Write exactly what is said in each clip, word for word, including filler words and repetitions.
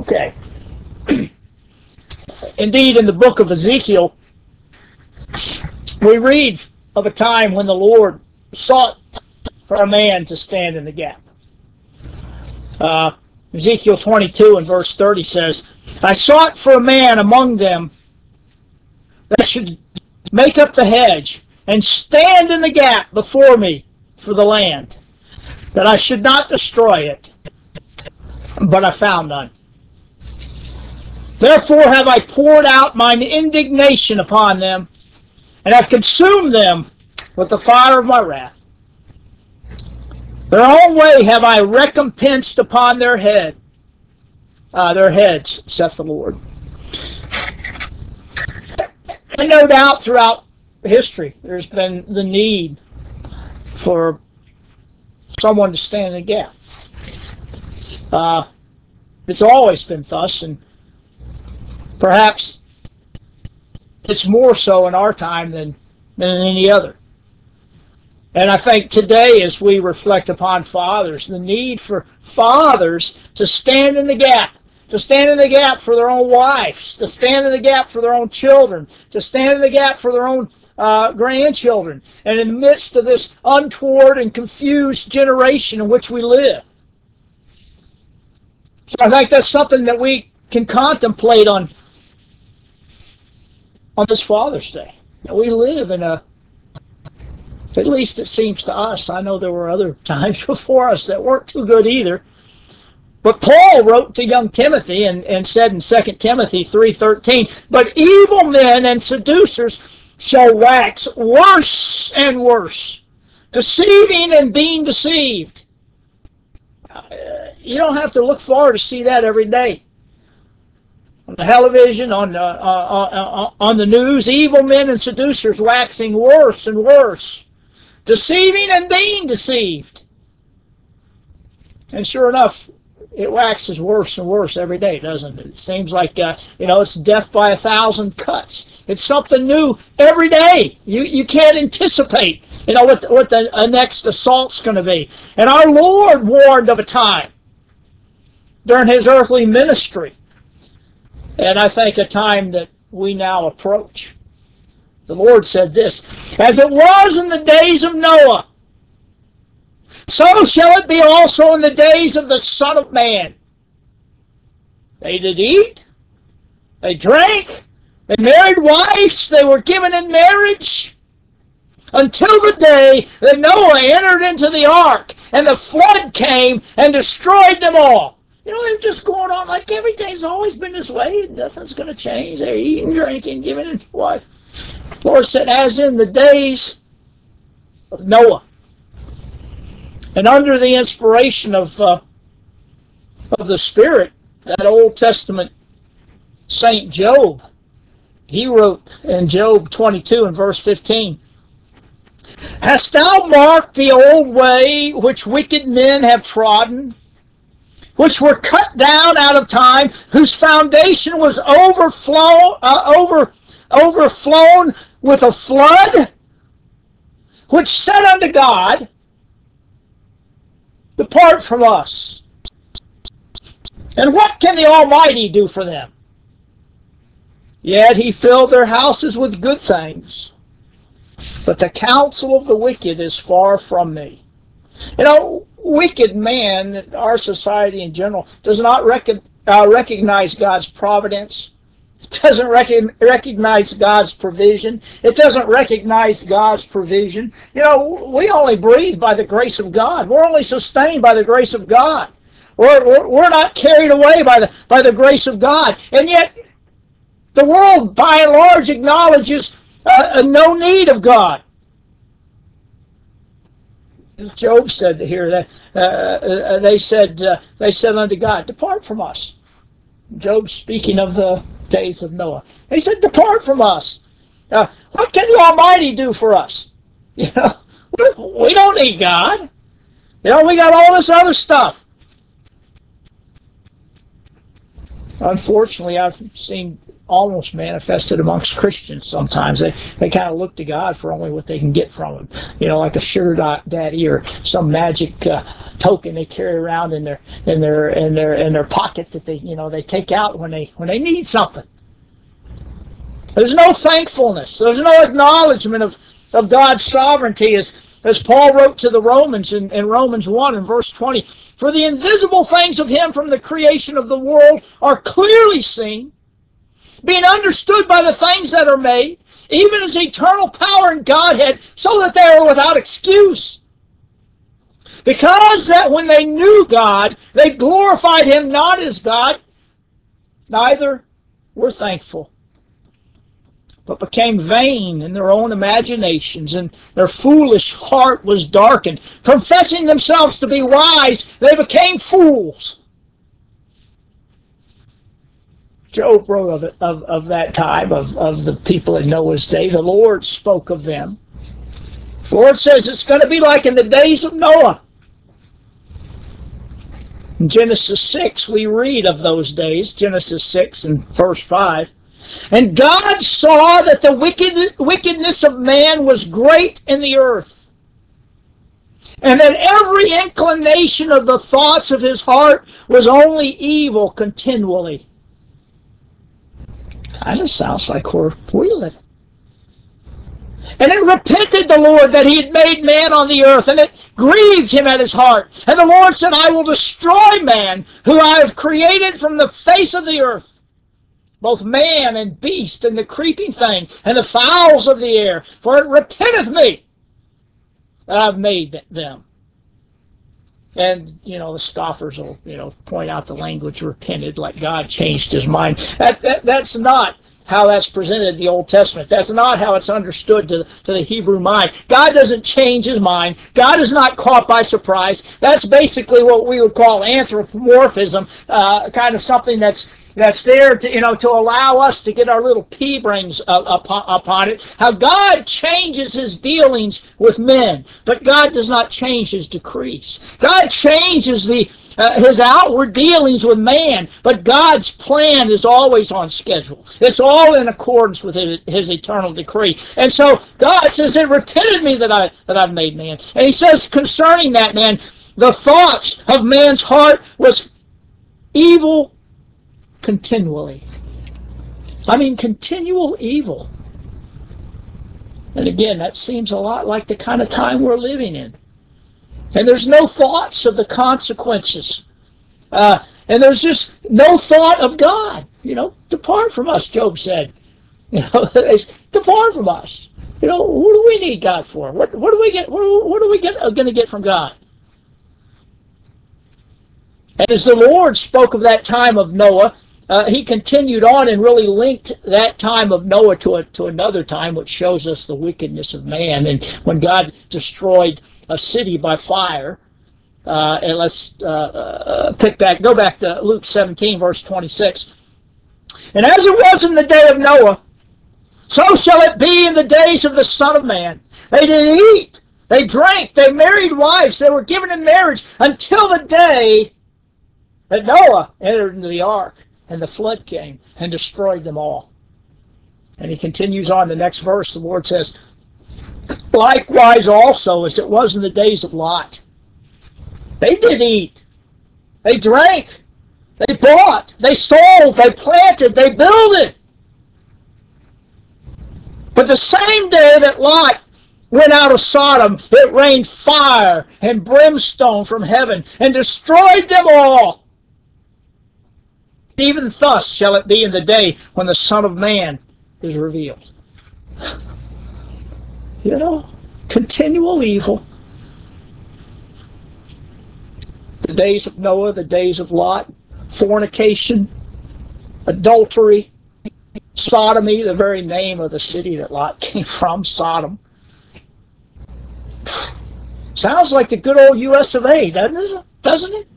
Okay. Indeed, in the book of Ezekiel, we read of a time when the Lord sought for a man to stand in the gap. Uh, Ezekiel twenty-two and verse thirty says, I sought for a man among them that should make up the hedge and stand in the gap before me for the land, that I should not destroy it. But I found none. Therefore have I poured out mine indignation upon them, and have consumed them with the fire of my wrath. Their own way have I recompensed upon their head, uh, their heads, saith the Lord. And no doubt throughout history there's been the need for someone to stand in the gap. Uh, it's always been thus, and perhaps it's more so in our time than, than in any other. And I think today, as we reflect upon fathers, the need for fathers to stand in the gap, to stand in the gap for their own wives, to stand in the gap for their own children, to stand in the gap for their own uh, grandchildren, and in the midst of this untoward and confused generation in which we live. So I think that's something that we can contemplate on on this Father's Day. We live in a, at least it seems to us, I know there were other times before us that weren't too good either, but Paul wrote to young Timothy and, and said in Second Timothy three thirteen, but evil men and seducers shall wax worse and worse, deceiving and being deceived. Uh, you don't have to look far to see that every day. On the television, on the, uh, uh, on the news, evil men and seducers waxing worse and worse, deceiving and being deceived. And sure enough, it waxes worse and worse every day, doesn't it? It seems like, uh, you know, it's death by a thousand cuts. It's something new every day. You you can't anticipate, you know, what the, what the uh, next assault's going to be. And our Lord warned of a time during his earthly ministry, and I think a time that we now approach. The Lord said this, as it was in the days of Noah, so shall it be also in the days of the Son of Man. They did eat, they drank, they married wives, they were given in marriage, until the day that Noah entered into the ark, and the flood came and destroyed them all. You know, they're just going on like everything's always been this way, and nothing's going to change. They're eating, drinking, giving in wife. The Lord said, as in the days of Noah. And under the inspiration of uh, of the Spirit, that Old Testament Saint Job, he wrote in Job twenty-two and verse fifteen, hast thou marked the old way which wicked men have trodden, which were cut down out of time, whose foundation was overflow, uh, over, overflown with a flood, which said unto God, depart from us. And what can the Almighty do for them? Yet he filled their houses with good things. But the counsel of the wicked is far from me. You know, wicked man, our society in general, does not rec uh, recognize God's providence. It doesn't rec recognize God's provision. It doesn't recognize God's provision. You know, we only breathe by the grace of God. We're only sustained by the grace of God. We're, we're, we're not carried away by the, by the grace of God. And yet, the world, by and large, acknowledges uh, no need of God. As Job said here, that uh, uh, they said uh, they said unto God, depart from us. Job speaking of the days of Noah. He said, depart from us. Uh, what can the Almighty do for us? You know, we don't need God. You know, we got all this other stuff. Unfortunately, I've seen almost manifested amongst Christians sometimes. They they kind of look to God for only what they can get from Him. You know, like a sugar daddy or some magic uh, token they carry around in their in their in their in their pocket that they you know they take out when they when they need something. There's no thankfulness. There's no acknowledgement of, of God's sovereignty, as as Paul wrote to the Romans in, in Romans one and verse twenty. For the invisible things of him from the creation of the world are clearly seen, being understood by the things that are made, even his eternal power and Godhead, so that they are without excuse. Because that when they knew God, they glorified him not as God, neither were thankful, but became vain in their own imaginations, and their foolish heart was darkened. Professing themselves to be wise, they became fools. Job wrote of, it, of, of that time, of, of the people in Noah's day. The Lord spoke of them. The Lord says it's going to be like in the days of Noah. In Genesis six, we read of those days, Genesis six and verse five. And God saw that the wicked, wickedness of man was great in the earth, and that every inclination of the thoughts of his heart was only evil continually. Kind of sounds like we're, we live. And it repented the Lord that he had made man on the earth, and it grieved him at his heart. And the Lord said, I will destroy man, who I have created from the face of the earth, both man and beast, and the creeping thing, and the fowls of the air, for it repenteth me that I've made them. And, you know, the scoffers will, you know, point out the language repented, like God changed his mind. That, that That's not how that's presented in the Old Testament. That's not how it's understood to, to the Hebrew mind. God doesn't change his mind. God is not caught by surprise. That's basically what we would call anthropomorphism, uh, kind of something that's that's there to, you know, to allow us to get our little pea brains uh, upon, upon it. How God changes his dealings with men, but God does not change his decrees. God changes the uh, his outward dealings with man, but God's plan is always on schedule. It's all in accordance with his, his eternal decree. And so God says, it repented me that I that I've made man. And he says concerning that man, the thoughts of man's heart was evil continually. I mean, continual evil. And again, that seems a lot like the kind of time we're living in. And there's no thoughts of the consequences. Uh, and there's just no thought of God. You know, depart from us, Job said. You know, depart from us. You know, what do we need God for? What, what do we get? What, what are we get, uh, going to get from God? And as the Lord spoke of that time of Noah, Uh, he continued on and really linked that time of Noah to a, to another time, which shows us the wickedness of man. And when God destroyed a city by fire, uh, and let's uh, uh, pick back, go back to Luke seventeen, verse twenty-six. And as it was in the day of Noah, so shall it be in the days of the Son of Man. They did eat, they drank, they married wives, they were given in marriage until the day that Noah entered into the ark. And the flood came and destroyed them all. And he continues on the next verse. The Lord says, likewise also as it was in the days of Lot. They did eat. They drank. They bought. They sold. They planted. They builded. But the same day that Lot went out of Sodom, it rained fire and brimstone from heaven and destroyed them all. Even thus shall it be in the day when the Son of Man is revealed. You know, continual evil. The days of Noah, the days of Lot, fornication, adultery, sodomy, the very name of the city that Lot came from, Sodom. Sounds like the good old U S of A, doesn't it? Doesn't it?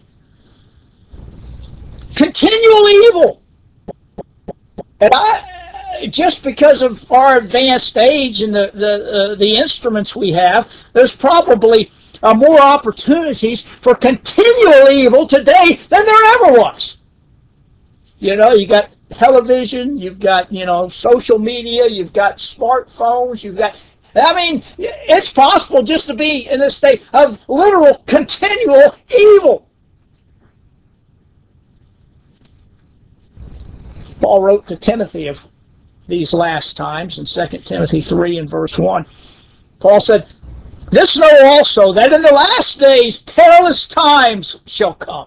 Continual evil. And I, just because of our advanced age and the the, uh, the instruments we have, there's probably uh, more opportunities for continual evil today than there ever was. You know, you got television, you've got, you know, social media, you've got smartphones, you've got I mean, it's possible just to be in a state of literal, continual evil. Paul wrote to Timothy of these last times in Second Timothy three and verse one. Paul said, "This know also, that in the last days perilous times shall come.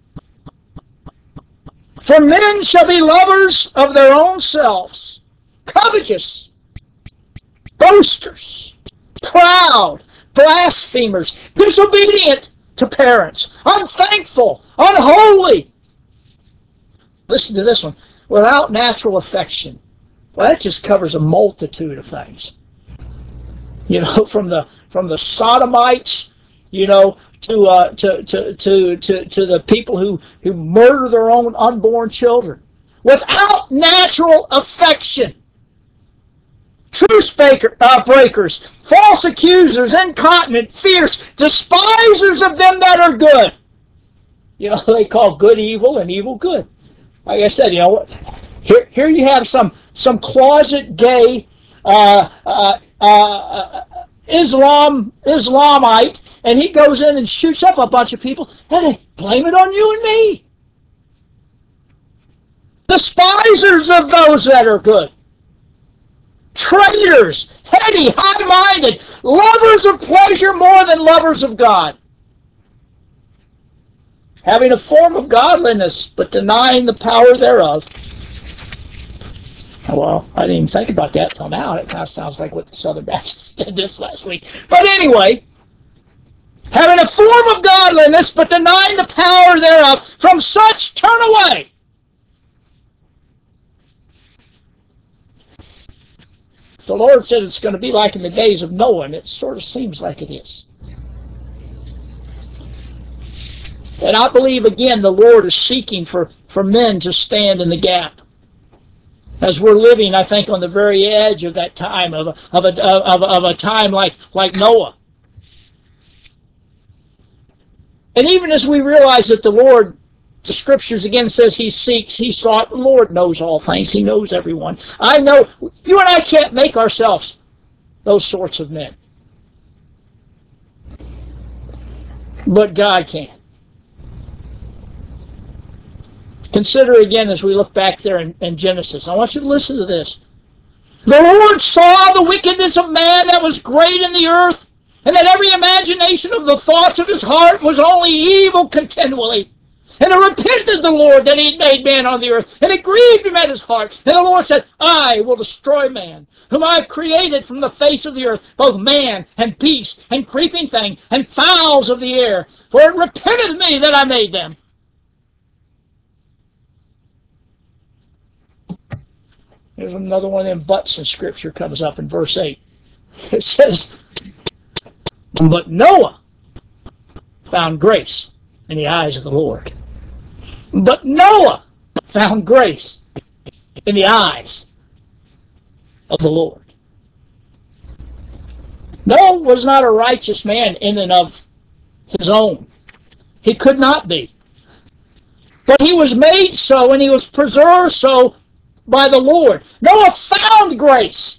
For men shall be lovers of their own selves, covetous, boasters, proud, blasphemers, disobedient to parents, unthankful, unholy." Listen to this one. Without natural affection. Well, that just covers a multitude of things. You know, from the from the sodomites, you know, to uh, to, to to to to the people who who murder their own unborn children. Without natural affection. Truce breaker, uh, breakers, false accusers, incontinent, fierce, despisers of them that are good. You know, they call good evil and evil good. Like I said, you know, here here you have some some closet gay uh, uh, uh, Islam Islamite, and he goes in and shoots up a bunch of people, and they blame it on you and me. Despisers of those that are good. Traitors, heady, high-minded, lovers of pleasure more than lovers of God. Having a form of godliness, but denying the power thereof. Well, I didn't even think about that till now. It kind of sounds like what the Southern Baptists did this last week. But anyway, having a form of godliness, but denying the power thereof, from such turn away. The Lord said it's going to be like in the days of Noah, and it sort of seems like it is. And I believe, again, the Lord is seeking for, for men to stand in the gap. As we're living, I think, on the very edge of that time, of a, of a, of a, of a time like, like Noah. And even as we realize that the Lord, the Scriptures again says He seeks, He sought, the Lord knows all things. He knows everyone. I know, you and I can't make ourselves those sorts of men. But God can. Consider again as we look back there in, in Genesis. I want you to listen to this. The Lord saw the wickedness of man that was great in the earth, and that every imagination of the thoughts of his heart was only evil continually. And it repented the Lord that he had made man on the earth, and it grieved him at his heart. And the Lord said, I will destroy man, whom I have created from the face of the earth, both man and beast and creeping thing and fowls of the air. For it repented me that I made them. There's another one of them buts in Scripture comes up in verse eight. It says, but Noah found grace in the eyes of the Lord. But Noah found grace in the eyes of the Lord. Noah was not a righteous man in and of his own. He could not be. But he was made so, and he was preserved so by the Lord. Noah found grace.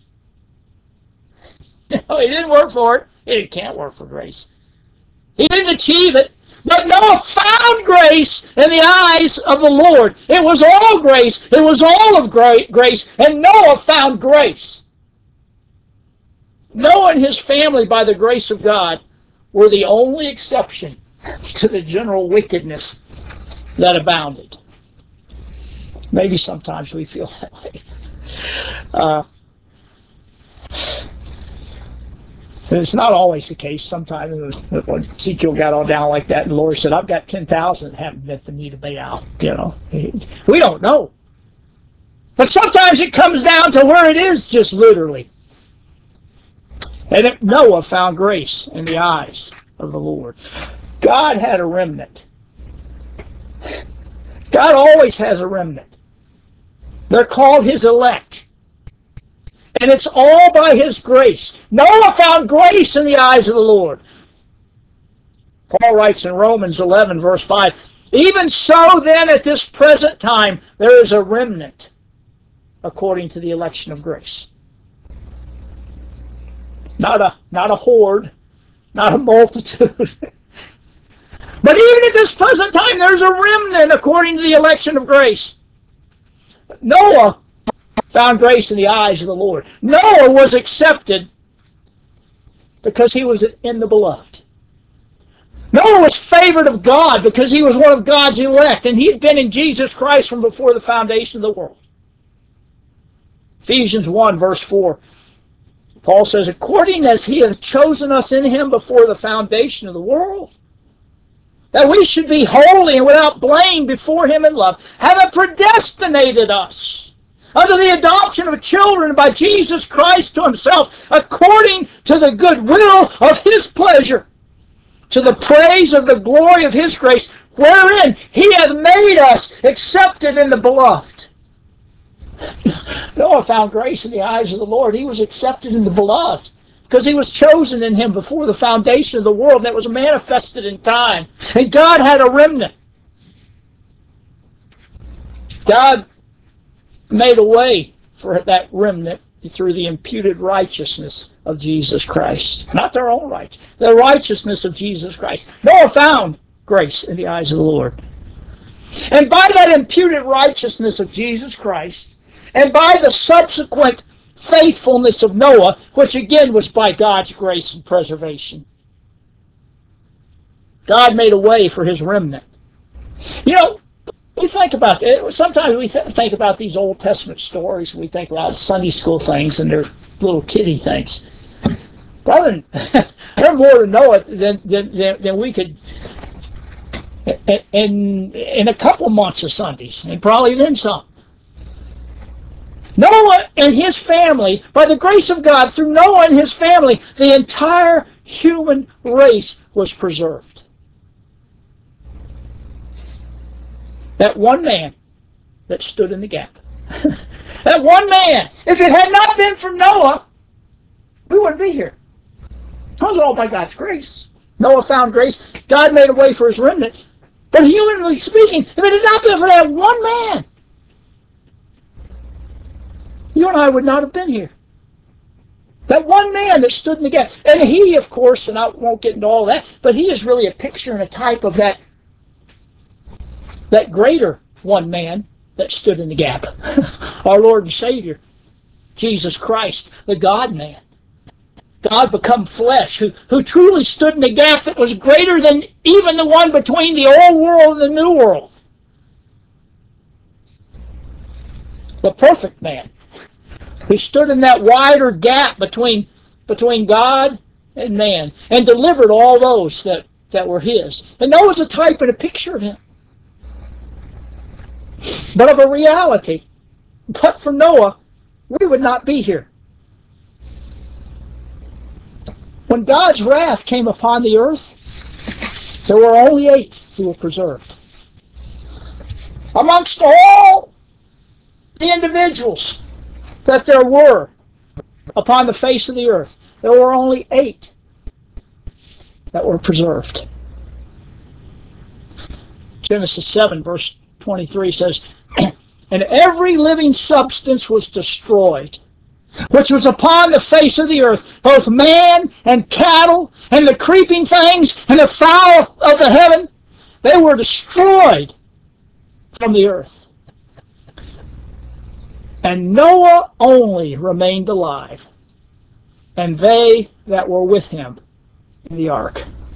No, he didn't work for it. He can't work for grace. He didn't achieve it. But Noah found grace in the eyes of the Lord. It was all grace. It was all of grace. And Noah found grace. Noah and his family, by the grace of God, were the only exception to the general wickedness that abounded. Maybe sometimes we feel that way. Uh, it's not always the case. Sometimes when Ezekiel got all down like that, and the Lord said, I've got ten thousand that haven't met the need of Baal. You know, we don't know. But sometimes it comes down to where it is just literally. And it, Noah found grace in the eyes of the Lord. God had a remnant. God always has a remnant. They're called His elect. And it's all by His grace. Noah found grace in the eyes of the Lord. Paul writes in Romans eleven, verse five, even so then at this present time there is a remnant according to the election of grace. not a, not a horde, not a multitude. But even at this present time, there's a remnant according to the election of grace. Noah found grace in the eyes of the Lord. Noah was accepted because he was in the beloved. Noah was favored of God because he was one of God's elect, and he had been in Jesus Christ from before the foundation of the world. Ephesians one, verse four, Paul says, according as he hath chosen us in him before the foundation of the world, that we should be holy and without blame before him in love, having predestinated us unto the adoption of children by Jesus Christ to himself, according to the good will of his pleasure, to the praise of the glory of his grace, wherein he hath made us accepted in the beloved. Noah found grace in the eyes of the Lord. He was accepted in the beloved because he was chosen in him before the foundation of the world, that was manifested in time. And God had a remnant. God made a way for that remnant through the imputed righteousness of Jesus Christ. Not their own righteousness, the righteousness of Jesus Christ. Noah found grace in the eyes of the Lord. And by that imputed righteousness of Jesus Christ, and by the subsequent faithfulness of Noah, which again was by God's grace and preservation, God made a way for his remnant. You know, we think about it. Sometimes we th- think about these Old Testament stories. We think about Sunday school things and they're little kiddie things. Brother, they're more to Noah than, than, than, than we could in, in a couple months of Sundays, and probably then some. Noah and his family, by the grace of God, through Noah and his family, the entire human race was preserved. That one man that stood in the gap. That one man. If it had not been for Noah, we wouldn't be here. It was all by God's grace. Noah found grace. God made a way for his remnant. But humanly speaking, if it had not been for that one man, you and I would not have been here. That one man that stood in the gap. And he, of course, and I won't get into all that, but he is really a picture and a type of that, that greater one man that stood in the gap. Our Lord and Savior, Jesus Christ, the God-man. God become flesh, who, who truly stood in the gap that was greater than even the one between the old world and the new world. The perfect man, who stood in that wider gap between, between God and man, and delivered all those that, that were his. And Noah's a type and a picture of him. But of a reality. But for Noah, we would not be here. When God's wrath came upon the earth, there were only eight who were preserved. Amongst all the individuals that there were upon the face of the earth, there were only eight that were preserved. Genesis seven, verse twenty-three says, and every living substance was destroyed, which was upon the face of the earth, both man and cattle, and the creeping things, and the fowl of the heaven. They were destroyed from the earth. And Noah only remained alive, and they that were with him in the ark.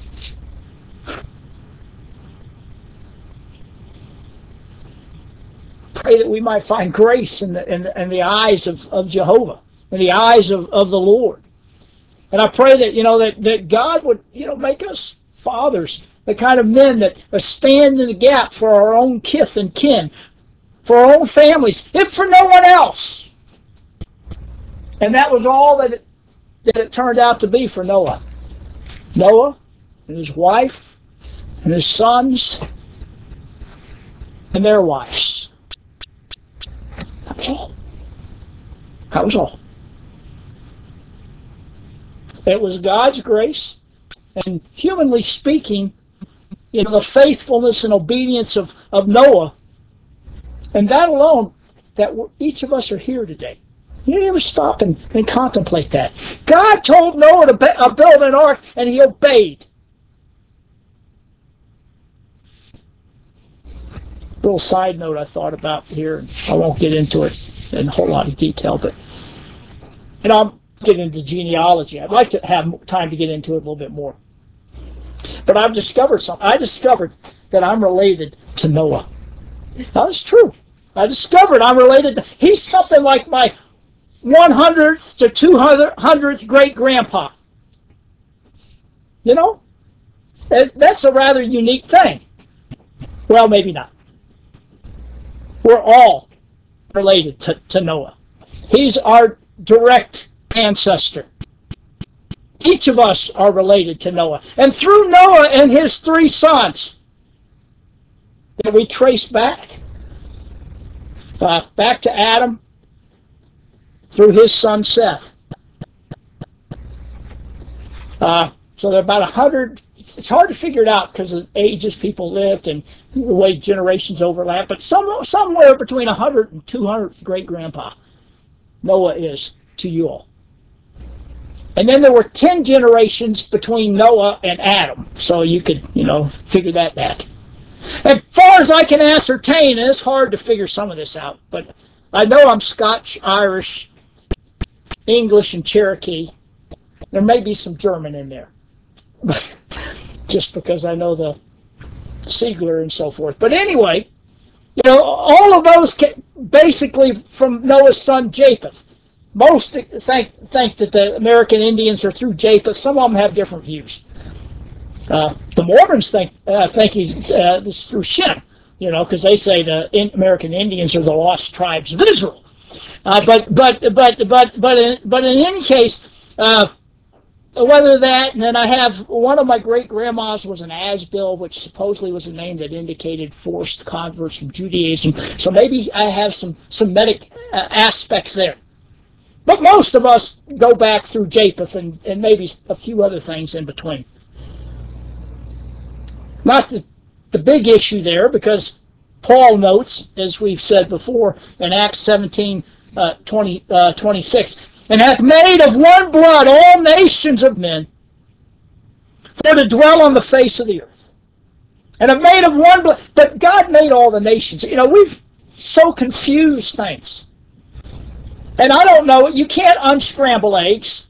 Pray that we might find grace in the, in the, in the eyes of, of Jehovah, in the eyes of, of the Lord. And I pray that, you know, that, that God would, you know, make us fathers, the kind of men that stand in the gap for our own kith and kin, for our own families, if for no one else. And that was all that it, that it turned out to be for Noah. Noah and his wife and his sons and their wives. That was all. That was all. It was God's grace, and humanly speaking, you know, the faithfulness and obedience of, of Noah, and that alone, that each of us are here today. You ever stop and, and contemplate that? God told Noah to be, uh, build an ark, and he obeyed. Little side note I thought about here. I won't get into it in a whole lot of detail, but and I'll get into genealogy. I'd like to have time to get into it a little bit more. But I've discovered something. I discovered that I'm related to Noah. Now, that's true. I discovered I'm related to, he's something like my one hundredth to two hundredth great-grandpa. You know? That's a rather unique thing. Well, maybe not. We're all related to, to Noah. He's our direct ancestor. Each of us are related to Noah. And through Noah and his three sons that we trace back, uh, back to Adam, through his son Seth. Uh, so they're about a hundred. It's hard to figure it out because of the ages people lived and the way generations overlap, but some, somewhere between one hundred and two hundred great-grandpa Noah is to you all. And then there were ten generations between Noah and Adam, so you could, you know, figure that back. As far as I can ascertain, and it's hard to figure some of this out, but I know I'm Scotch, Irish, English, and Cherokee. There may be some German in there, just because I know the Siegler and so forth. But anyway, you know, all of those came basically from Noah's son Japheth. Most think, think that the American Indians are through Japheth. Some of them have different views. Uh, the Mormons think uh, think he's uh, this is through Shem, you know, because they say the in American Indians are the lost tribes of Israel. Uh, but but but but but in, but in any case, uh, whether that, and then I have one of my great grandmas was an Asbil, which supposedly was a name that indicated forced converts from Judaism. So maybe I have some Semitic uh, aspects there. But most of us go back through Japheth and, and maybe a few other things in between. Not the, the big issue there, because Paul notes, as we've said before, in Acts seventeen, uh, twenty, uh, twenty-six, and hath made of one blood all nations of men for to dwell on the face of the earth. And have made of one blood. But God made all the nations. You know, we've so confused things. And I don't know, you can't unscramble eggs,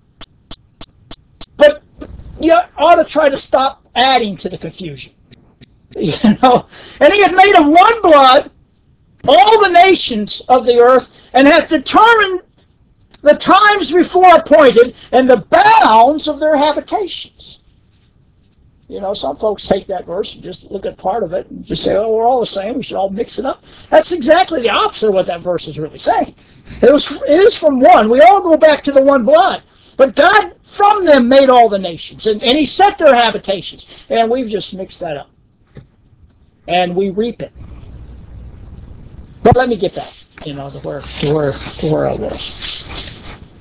but you ought to try to stop adding to the confusion. You know, and he hath made of one blood all the nations of the earth, and hath determined the times before appointed and the bounds of their habitations. You know, some folks take that verse and just look at part of it and just say, oh, we're all the same, we should all mix it up. That's exactly the opposite of what that verse is really saying. It, was, it is from one. We all go back to the one blood. But God from them made all the nations, and, and he set their habitations. And we've just mixed that up. And we reap it. But let me get back, you know, to where, to where, to where I was.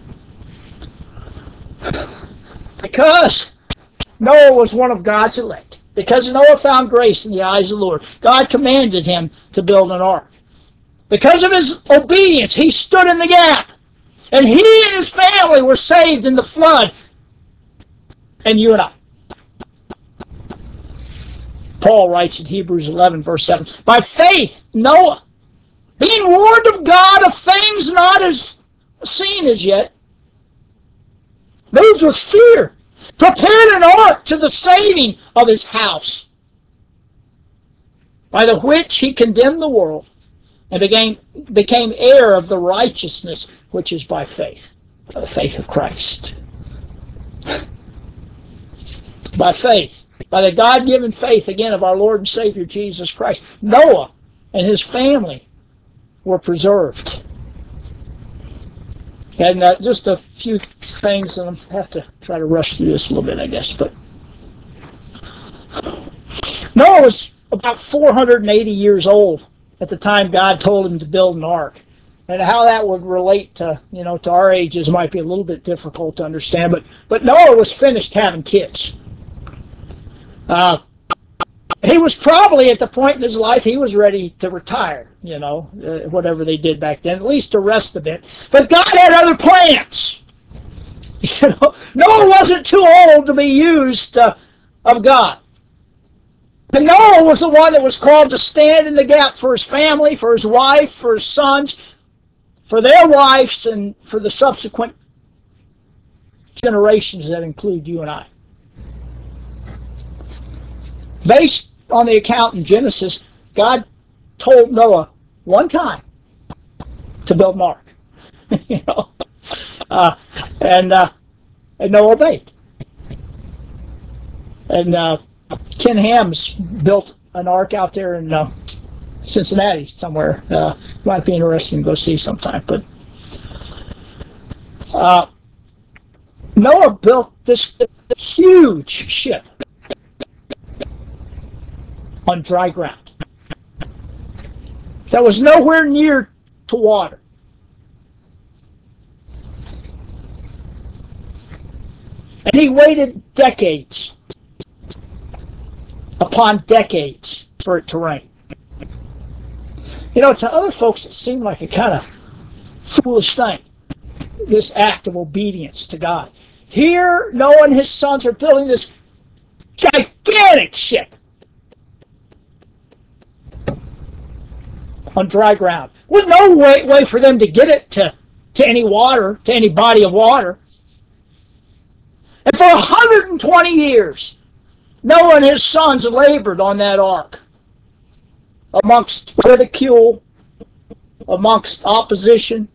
Because Noah was one of God's elect. Because Noah found grace in the eyes of the Lord, God commanded him to build an ark. Because of his obedience, he stood in the gap. And he and his family were saved in the flood. And you and I. Paul writes in Hebrews eleven, verse seven, by faith, Noah, being warned of God of things not as seen as yet, moved with fear, prepared an ark to the saving of his house, by the which he condemned the world, and became, became heir of the righteousness which is by faith, by the faith of Christ. By faith, by the God-given faith, again, of our Lord and Savior Jesus Christ, Noah and his family were preserved. And uh, just a few things, and I have to try to rush through this a little bit, I guess. But Noah was about four hundred eighty years old at the time God told him to build an ark. And how that would relate to, you know, to our ages might be a little bit difficult to understand. But, but Noah was finished having kids. Uh, He was probably at the point in his life he was ready to retire, you know, uh, whatever they did back then, at least to rest a bit. But God had other plans. You know, Noah wasn't too old to be used uh, of God. And Noah was the one that was called to stand in the gap for his family, for his wife, for his sons, for their wives, and for the subsequent generations that include you and I. Based on the account in Genesis, God told Noah one time to build an ark. you know, uh, and uh, and Noah obeyed. And uh, Ken Ham's built an ark out there in uh, Cincinnati somewhere. Uh, might be interesting to go see sometime. But uh, Noah built this huge ship on dry ground that was nowhere near to water. And he waited decades upon decades for it to rain. You know, to other folks, it seemed like a kind of foolish thing, this act of obedience to God. Here, Noah and his sons are building this gigantic ship on dry ground with no way, way for them to get it to, to any water, to any body of water. And for one hundred twenty years, Noah and his sons labored on that ark amongst ridicule, amongst opposition.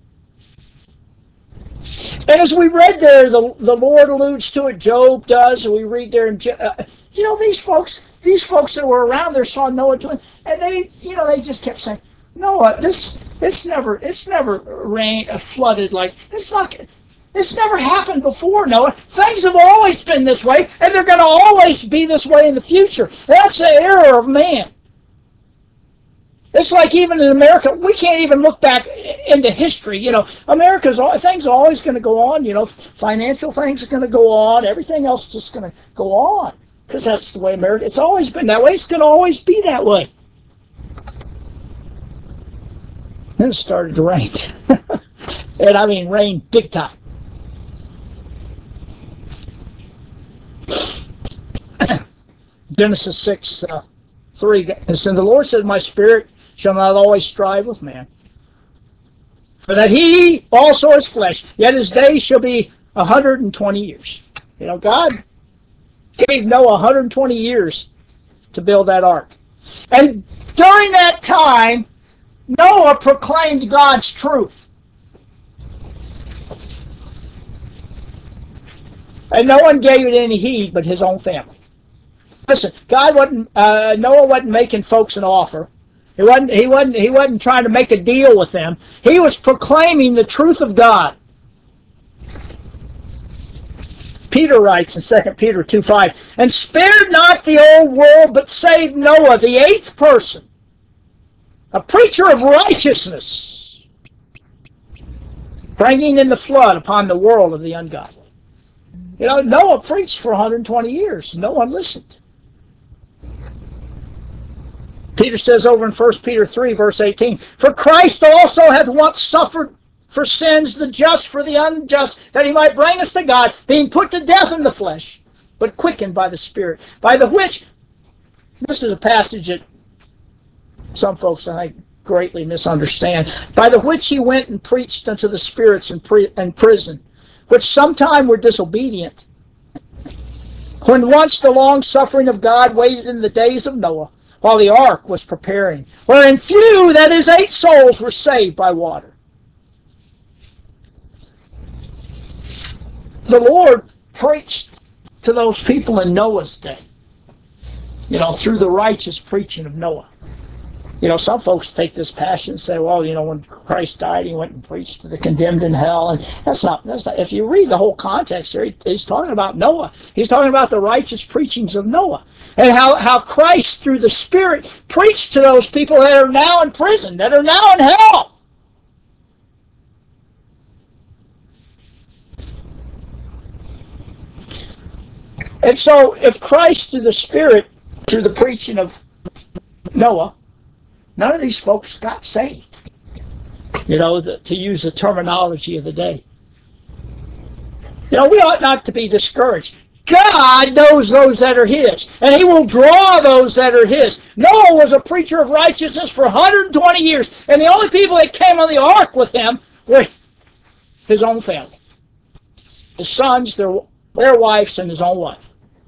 And as we read there, the, the Lord alludes to it, Job does, and we read there, in, uh, you know, these folks, these folks that were around there saw Noah doing, and they, you know, they just kept saying, Noah, this, it's never, it's never rained, uh, flooded like, it's not, it's never happened before, Noah. Things have always been this way, and they're going to always be this way in the future. That's the error of man. It's like even in America, we can't even look back into history. You know, America's things are always going to go on. You know, financial things are going to go on. Everything else is just going to go on because that's the way America. It's always been that way. It's going to always be that way. Then it started to rain, and I mean rain big time. Genesis six uh, three. And so the Lord said, "My spirit shall not always strive with man, for that he also is flesh, yet his days shall be one hundred twenty years." You know, God gave Noah one hundred twenty years to build that ark. And during that time, Noah proclaimed God's truth. And no one gave it any heed but his own family. Listen, God wasn't, uh, Noah wasn't making folks an offer. He wasn't, he, wasn't, he wasn't trying to make a deal with them. He was proclaiming the truth of God. Peter writes in Second Peter two five, "And spared not the old world, but saved Noah, the eighth person, a preacher of righteousness, bringing in the flood upon the world of the ungodly." You know, Noah preached for one hundred twenty years. No one listened. Peter says over in First Peter three, verse eighteen, "For Christ also hath once suffered for sins, the just for the unjust, that he might bring us to God, being put to death in the flesh, but quickened by the Spirit, by the which," this is a passage that some folks, I think, greatly misunderstand, "by the which he went and preached unto the spirits in, pre- in prison, which sometime were disobedient, when once the long suffering of God waited in the days of Noah, while the ark was preparing, wherein few, that is, eight souls, were saved by water." The Lord preached to those people in Noah's day, you know, through the righteous preaching of Noah. You know, some folks take this passion and say, well, you know, when Christ died, he went and preached to the condemned in hell. And that's not, that's not, if you read the whole context here, he's talking about Noah. He's talking about the righteous preachings of Noah. And how, how Christ, through the Spirit, preached to those people that are now in prison, that are now in hell. And so, if Christ, through the Spirit, through the preaching of Noah, none of these folks got saved. You know, the, to use the terminology of the day. You know, we ought not to be discouraged. God knows those that are His, and He will draw those that are His. Noah was a preacher of righteousness for one hundred twenty years, and the only people that came on the ark with him were his own family. His sons, their, their wives, and his own wife.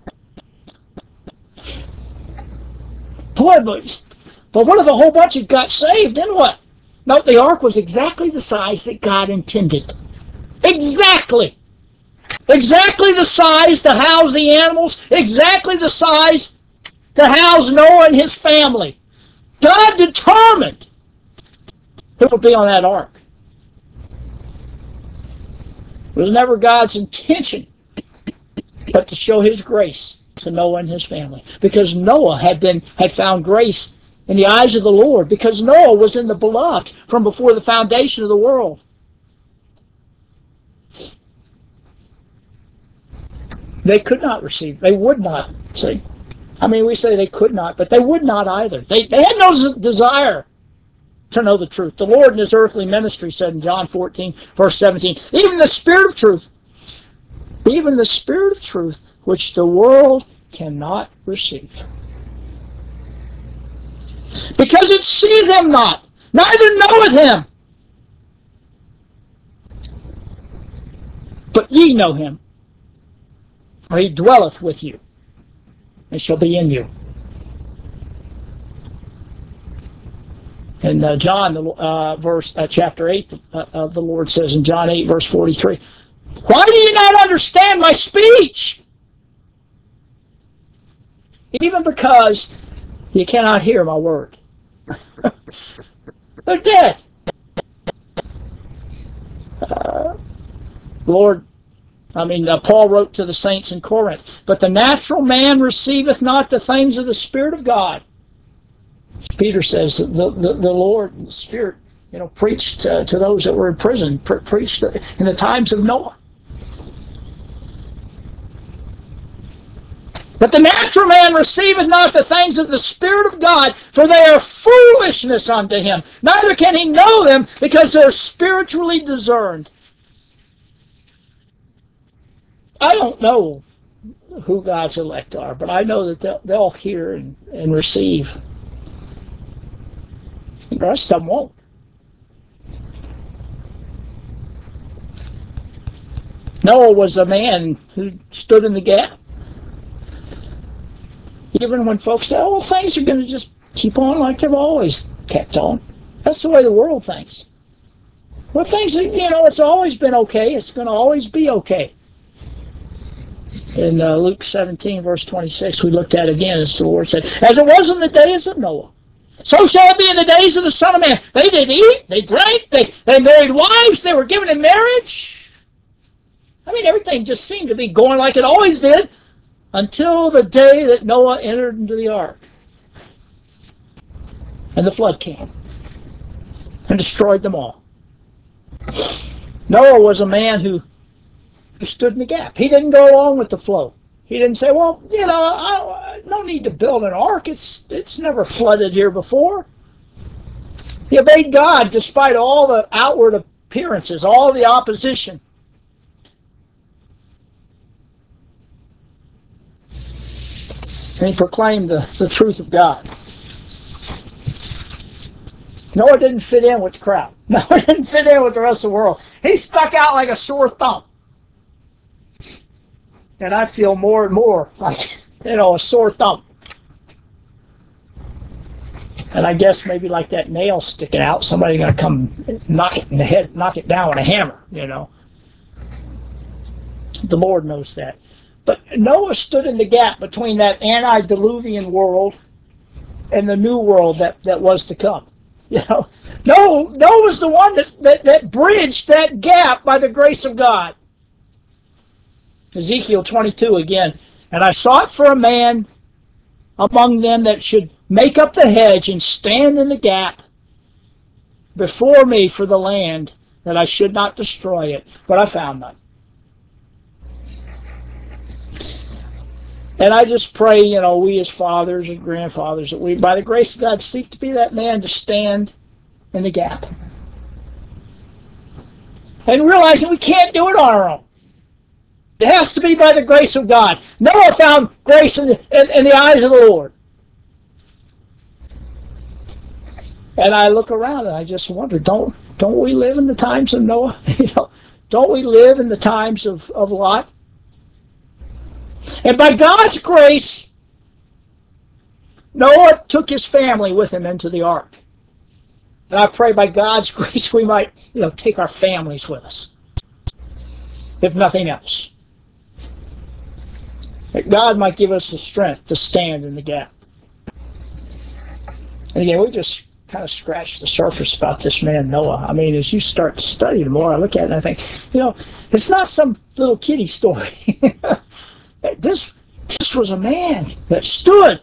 Boy, but, but what if a whole bunch had got saved, then what? No, the ark was exactly the size that God intended. Exactly. Exactly the size to house the animals. Exactly the size to house Noah and his family. God determined who would be on that ark. It was never God's intention but to show His grace to Noah and his family. Because Noah had been had found grace in the eyes of the Lord. Because Noah was in the beloved from before the foundation of the world. They could not receive. They would not. See? I mean, we say they could not, but they would not either. They, they had no desire to know the truth. The Lord in His earthly ministry said in John fourteen, verse seventeen, even the Spirit of truth, even the Spirit of truth, which the world cannot receive. Because it seeth Him not, neither knoweth Him. But ye know Him, for He dwelleth with you, and shall be in you. In uh, John, uh, verse uh, chapter eight, uh, uh, the Lord says in John eight, verse forty-three, why do you not understand my speech? Even because you cannot hear my word. They're dead. Uh, Lord, I mean, uh, Paul wrote to the saints in Corinth, but the natural man receiveth not the things of the Spirit of God. Peter says the, the, the Lord, the Spirit, you know, preached uh, to those that were in prison, pre- preached in the times of Noah. But the natural man receiveth not the things of the Spirit of God, for they are foolishness unto him. Neither can he know them, because they're spiritually discerned. I don't know who God's elect are, but I know that they'll, they'll hear and, and receive. The rest of them won't. Noah was a man who stood in the gap. Even when folks say, oh, well, things are going to just keep on like they've always kept on. That's the way the world thinks. Well, things, you know, it's always been okay. It's going to always be okay. In uh, Luke seventeen, verse twenty-six, we looked at again, as the Lord said, as it was in the days of Noah, so shall it be in the days of the Son of Man. They did eat, they drank, they, they married wives, they were given in marriage. I mean, everything just seemed to be going like it always did until the day that Noah entered into the ark. And the flood came and destroyed them all. Noah was a man who, who stood in the gap. He didn't go along with the flow. He didn't say, well, you know, I, no need to build an ark. It's, it's never flooded here before. He obeyed God despite all the outward appearances, all the opposition. And he proclaimed the, the truth of God. Noah didn't fit in with the crowd. Noah didn't fit in with the rest of the world. He stuck out like a sore thumb. And I feel more and more like, you know, a sore thumb. And I guess maybe like that nail sticking out, somebody's going to come knock it in the head, knock it down with a hammer, you know. The Lord knows that. But Noah stood in the gap between that antediluvian world and the new world that, that was to come. You know, Noah, Noah was the one that, that, that bridged that gap by the grace of God. Ezekiel twenty-two again. And I sought for a man among them that should make up the hedge and stand in the gap before me for the land, that I should not destroy it. But I found none. And I just pray, you know, we as fathers and grandfathers, that we, by the grace of God, seek to be that man to stand in the gap. And realizing we can't do it on our own. It has to be by the grace of God. Noah found grace in the, in, in the eyes of the Lord. And I look around and I just wonder, don't don't we live in the times of Noah? You know, don't we live in the times of, of Lot? And by God's grace, Noah took his family with him into the ark. And I pray by God's grace we might, you know, take our families with us, if nothing else. That God might give us the strength to stand in the gap. And again, we just kind of scratched the surface about this man Noah. I mean, as you start to study the more, I look at it and I think, you know, it's not some little kiddie story. this this was a man that stood.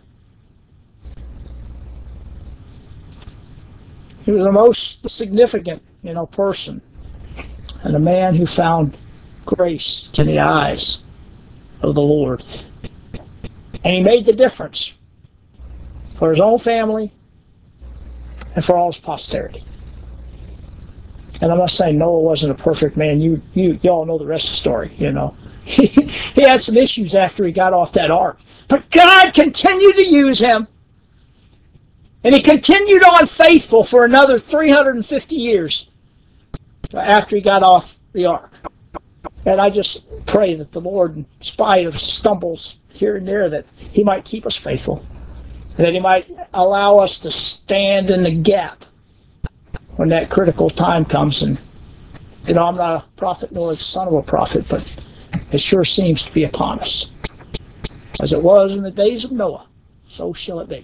He was the most significant, you know, person, and a man who found grace in the eyes of the Lord. And he made the difference for his own family and for all his posterity. And I'm not saying Noah wasn't a perfect man. You you, you all know the rest of the story, you know. He, he had some issues after he got off that ark. But God continued to use him. And he continued on faithful for another three hundred fifty years after he got off the ark. And I just pray that the Lord, in spite of stumbles here and there, that he might keep us faithful. That he might allow us to stand in the gap when that critical time comes. And, you know, I'm not a prophet nor the son of a prophet, but it sure seems to be upon us. As it was in the days of Noah, so shall it be.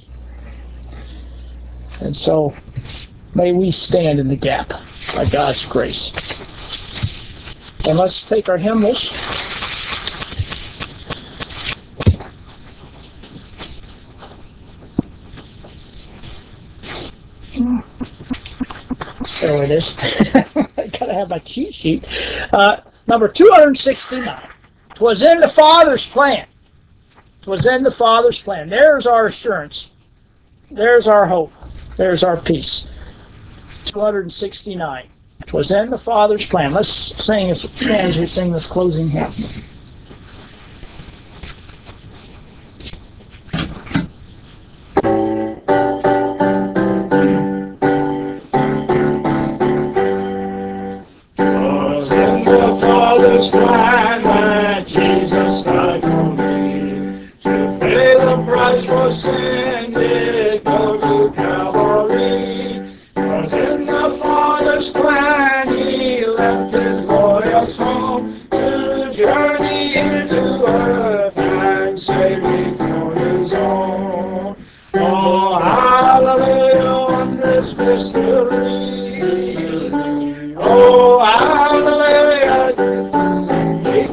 And so, may we stand in the gap by God's grace. And let's take our hymnals. There it is. I gotta have my cheat sheet. Uh, number two hundred sixty-nine. 'Twas in the Father's plan. 'Twas in the Father's plan. There's our assurance. There's our hope. There's our peace. two hundred sixty-nine. 'Twas in the Father's plan. Let's sing as, as we sing this closing hymn. Father's plan that Jesus died for me, to pay the price for sin, did go to Calvary. 'Twas in the Father's plan he left his glorious home to journey into earth and save me for his own. Oh, hallelujah, wondrous mystery. Oh, hallelujah, Jesus set me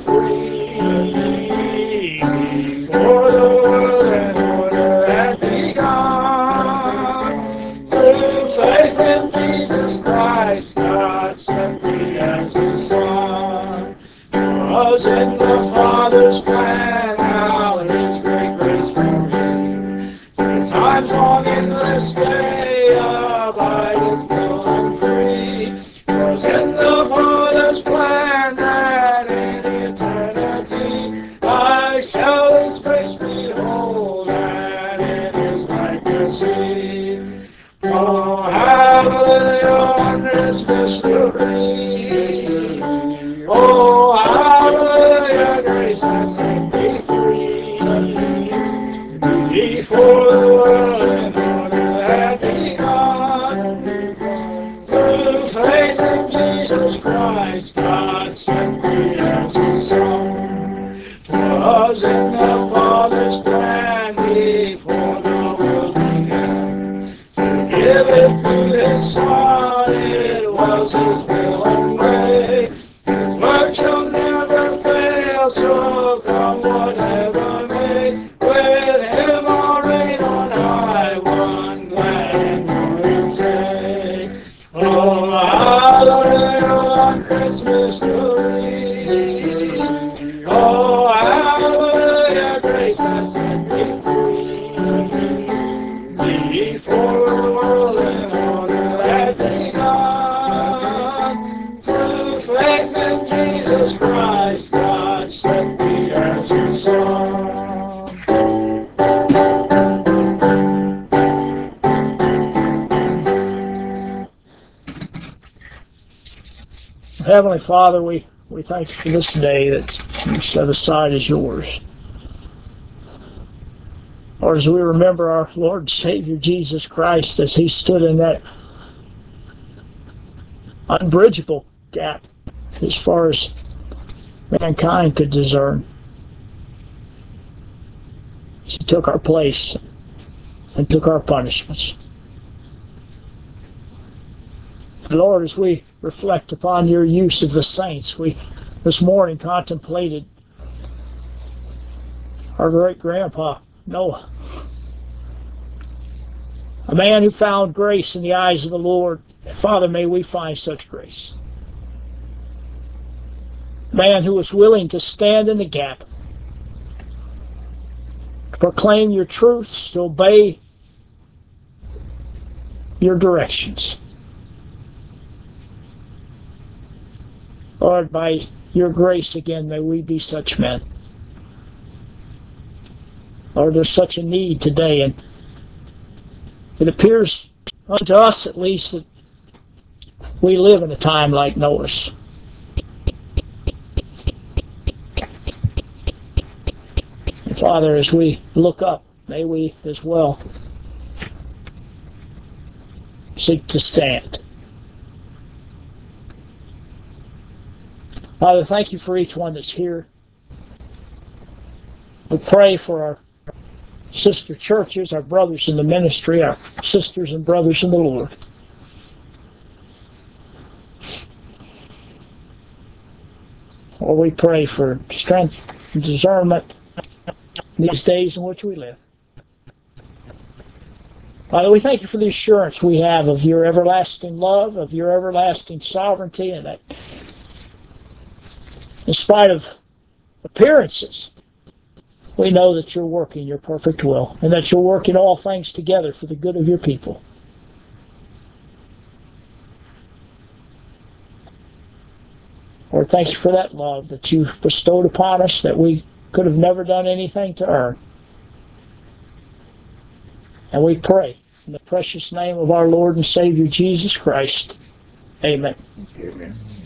free. Before the world and order had begun, through faith in Jesus Christ, God sent me as his Son. 'Twas in the Father's plan, how his great grace for me, through time's long endless day, abideth full and free. 'Twas in the Father's plan that in eternity I shall his face behold and in his likeness see. Oh, hallelujah, wondrous mystery. Oh, hallelujah, grace has set me free. Before the world and order had begun, through faith in Jesus Christ, God sent me as his Son. 'Twas in the Father's plan before the world began, to give it to his Son, it was his will and way. His word shall never fail, so come whatever may. With him I'll reign on high, one glad and glorious day. Oh, hallelujah, on Christmas story. Oh, hallelujah, Heavenly Father, we, we thank you for this day that you set aside as yours. Lord, as we remember our Lord and Savior Jesus Christ as he stood in that unbridgeable gap as far as mankind could discern. He took our place and took our punishments. Lord, as we reflect upon your use of the saints, we this morning contemplated our great-grandpa, Noah, a man who found grace in the eyes of the Lord. Father, may we find such grace. A man who was willing to stand in the gap, to proclaim your truths, to obey your directions. Lord, by your grace again, may we be such men. Lord, there's such a need today, and it appears unto us at least that we live in a time like Noah's. And Father, as we look up, may we as well seek to stand. Father, thank you for each one that's here. We pray for our sister churches, our brothers in the ministry, our sisters and brothers in the Lord. Lord, we pray for strength and discernment in these days in which we live. Father, we thank you for the assurance we have of your everlasting love, of your everlasting sovereignty, and that in spite of appearances, we know that you're working your perfect will, and that you're working all things together for the good of your people. Lord, thank you for that love that you bestowed upon us that we could have never done anything to earn. And we pray in the precious name of our Lord and Savior Jesus Christ. Amen. Amen.